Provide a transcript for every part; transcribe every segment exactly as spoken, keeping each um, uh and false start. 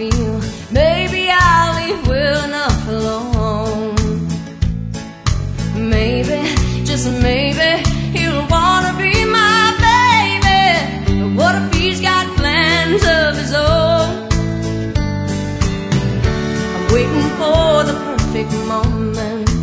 feel. Maybe I'll leave well enough alone. Maybe, just maybe, he'll wanna be my baby. But what if he's got plans of his own? I'm waiting for the perfect moment,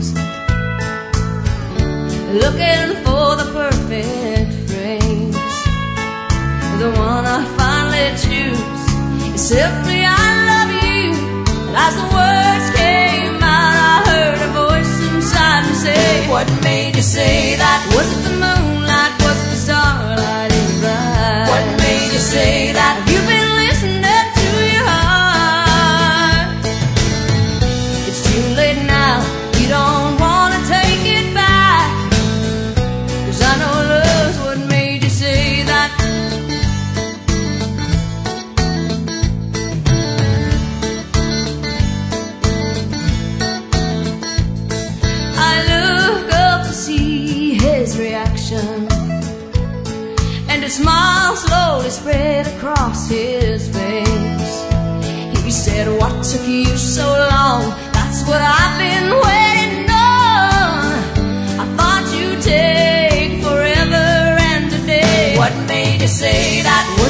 looking for the perfect phrase, the one I finally choose is simply I love you. And as the words came out, I heard a voice inside me say, what made you say that? Was it the moonlight? Was it the starlight in your eyes? What made you say that? Have you been listening to your heart? It's too late now, you don't wanna take it back, 'cause I know love's what made you say that. I look up to see his reaction, and a smile slowly spread across his face. He said, what took you so long? That's what I've been waiting on. I thought you'd take forever and a day. What made you say that?